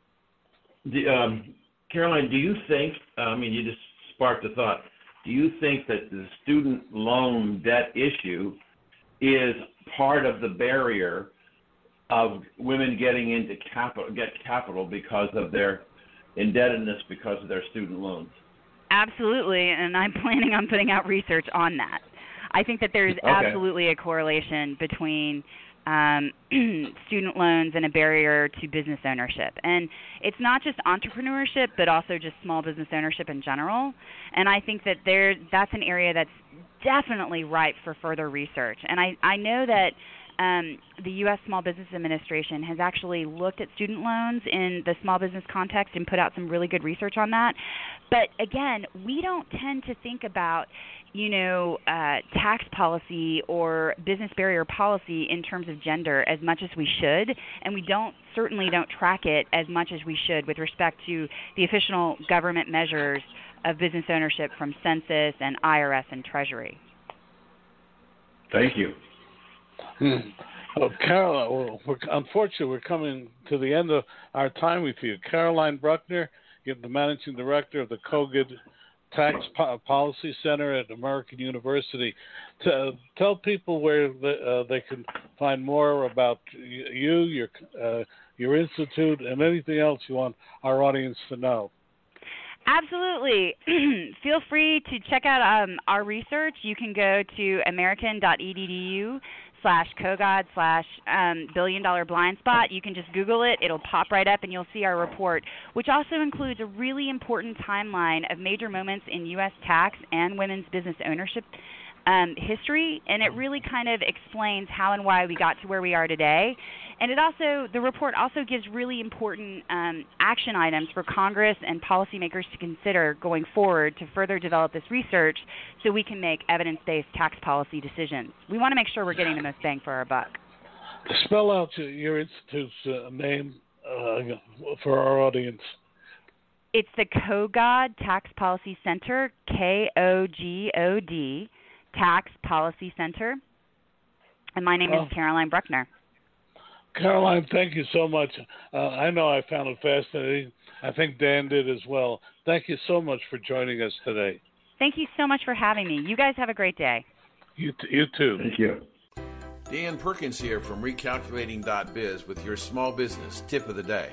Caroline, do you think, you just sparked a thought, do you think that the student loan debt issue is part of the barrier of women getting into capital because of their indebtedness because of their student loans? Absolutely, and I'm planning on putting out research on that. I think that there's absolutely a correlation between student loans and a barrier to business ownership. And it's not just entrepreneurship, but also just small business ownership in general. And I think that that's an area that's definitely ripe for further research. And I know that the U.S. Small Business Administration has actually looked at student loans in the small business context and put out some really good research on that. But again, we don't tend to think about, tax policy or business barrier policy in terms of gender as much as we should, and we certainly don't track it as much as we should with respect to the official government measures of business ownership from Census and IRS and Treasury. Thank you. Well, Caroline, unfortunately, we're coming to the end of our time with you. Caroline Bruckner, you're the Managing Director of the KOGAD Tax Policy Center at American University. Tell people where they can find more about you, your institute, and anything else you want our audience to know. Absolutely. Feel free to check out our research. You can go to american.edu/KOGAD/$billion blind spot. You can just Google it. It'll pop right up, and you'll see our report, which also includes a really important timeline of major moments in U.S. tax and women's business ownership history, and it really kind of explains how and why we got to where we are today. And the report also gives really important action items for Congress and policymakers to consider going forward to further develop this research so we can make evidence-based tax policy decisions. We want to make sure we're getting the most bang for our buck. Spell out your institute's name for our audience. It's the KOGAD Tax Policy Center, KOGOD Tax Policy Center. And my name is Caroline Bruckner. Caroline, thank you so much. I know I found it fascinating. I think Dan did as well. Thank you so much for joining us today. Thank you so much for having me. You guys have a great day. You too. Thank you. Dan Perkins here from Recalculating.biz with your small business tip of the day.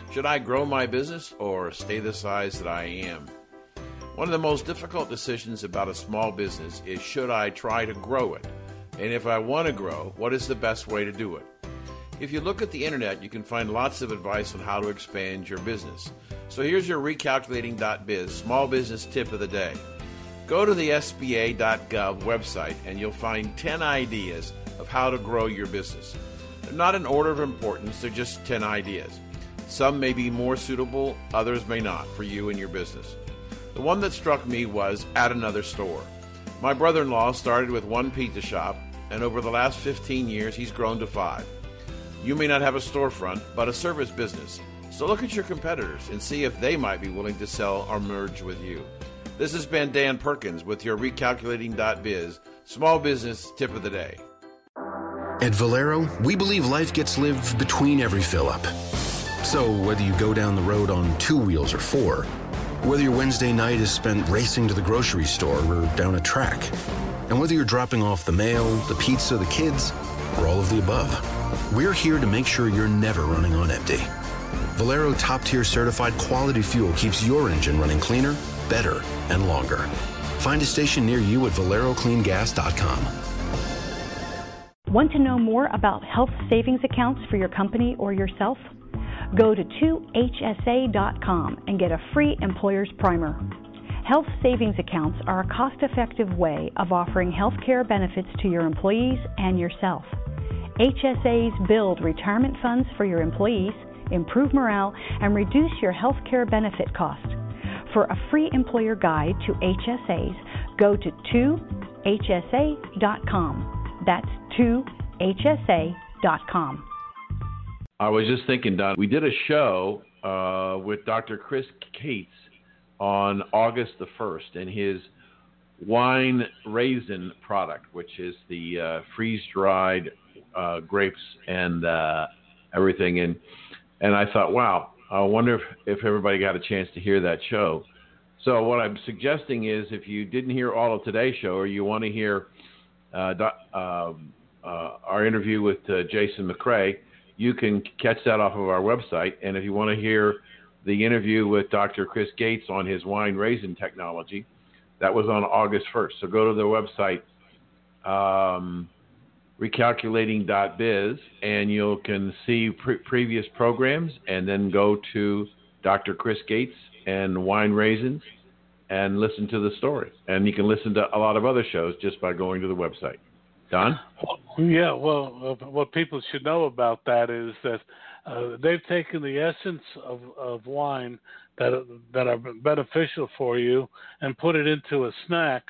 Should I grow my business or stay the size that I am? One of the most difficult decisions about a small business is, should I try to grow it? And if I want to grow, what is the best way to do it? If you look at the internet, you can find lots of advice on how to expand your business. So here's your recalculating.biz small business tip of the day. Go to the SBA.gov website and you'll find 10 ideas of how to grow your business. They're not in order of importance, they're just 10 ideas. Some may be more suitable, others may not for you and your business. The one that struck me was add another store. My brother-in-law started with one pizza shop, and over the last 15 years, he's grown to 5. You may not have a storefront, but a service business. So look at your competitors and see if they might be willing to sell or merge with you. This has been Dan Perkins with your Recalculating.biz Small Business Tip of the Day. At Valero, we believe life gets lived between every fill-up. So whether you go down the road on 2 wheels or 4, whether your Wednesday night is spent racing to the grocery store or down a track, and whether you're dropping off the mail, the pizza, the kids, or all of the above, we're here to make sure you're never running on empty. Valero top-tier certified quality fuel keeps your engine running cleaner, better, and longer. Find a station near you at ValeroCleanGas.com. Want to know more about health savings accounts for your company or yourself? Go to 2hsa.com and get a free employer's primer. Health savings accounts are a cost-effective way of offering health care benefits to your employees and yourself. HSAs build retirement funds for your employees, improve morale, and reduce your health care benefit cost. For a free employer guide to HSAs, go to 2hsa.com. That's 2hsa.com. I was just thinking, Don, we did a show with Dr. Chris Gates on August the 1st and his wine raisin product, which is the freeze-dried grapes and everything. And I thought, wow, I wonder if everybody got a chance to hear that show. So what I'm suggesting is, if you didn't hear all of today's show, or you want to hear our interview with Jason McCrae, you can catch that off of our website. And if you want to hear the interview with Dr. Chris Gates on his wine raisin technology, that was on August 1st. So go to the website, recalculating.biz, and you can see previous programs, and then go to Dr. Chris Gates and wine raisins and listen to the story. And you can listen to a lot of other shows just by going to the website. Don? Yeah, well, what people should know about that is that they've taken the essence of wine that are beneficial for you and put it into a snack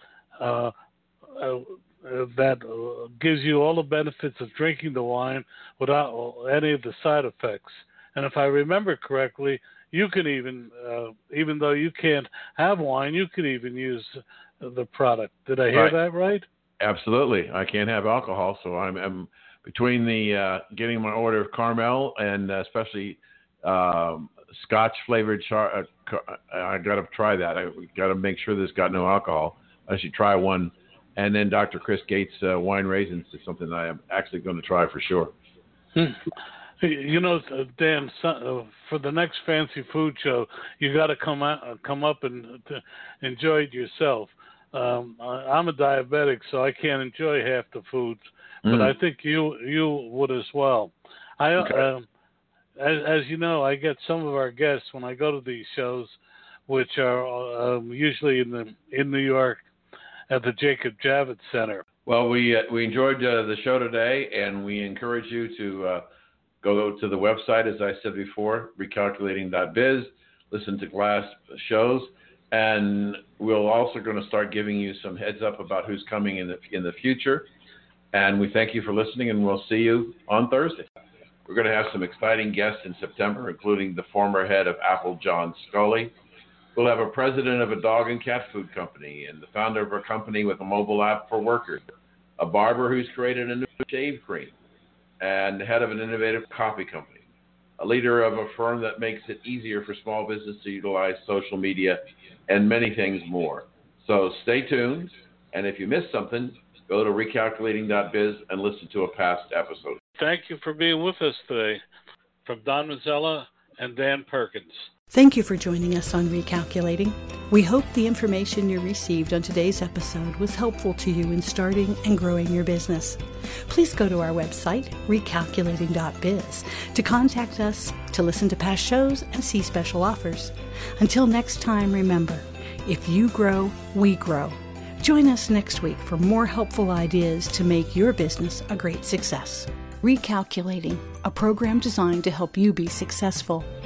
that gives you all the benefits of drinking the wine without any of the side effects. And if I remember correctly, you can even though you can't have wine, you can even use the product. Did I hear that right? Absolutely. I can't have alcohol, so I'm between the getting my order of Carmel and especially Scotch flavored I got to try that. I got to make sure this got no alcohol. I should try one. And then Dr. Chris Gates wine raisins is something that I am actually going to try for sure. You know, Dan, for the next fancy food show, you got to come up and enjoy it yourself. I'm a diabetic, so I can't enjoy half the foods, but I think you would as well. Okay. As you know, I get some of our guests when I go to these shows, which are usually in New York at the Jacob Javits Center. Well, we enjoyed the show today, and we encourage you to go to the website, as I said before, recalculating.biz, listen to last shows. And we're also going to start giving you some heads up about who's coming in the future. And we thank you for listening, and we'll see you on Thursday. We're going to have some exciting guests in September, including the former head of Apple, John Scully. We'll have a president of a dog and cat food company, and the founder of a company with a mobile app for workers, a barber who's created a new shave cream, and the head of an innovative coffee company, a leader of a firm that makes it easier for small business to utilize social media, and many things more. So stay tuned, and if you missed something, go to recalculating.biz and listen to a past episode. Thank you for being with us today. From Don Mazzella and Dan Perkins. Thank you for joining us on Recalculating. We hope the information you received on today's episode was helpful to you in starting and growing your business. Please go to our website, recalculating.biz, to contact us, to listen to past shows, and see special offers. Until next time, remember, if you grow, we grow. Join us next week for more helpful ideas to make your business a great success. Recalculating, a program designed to help you be successful.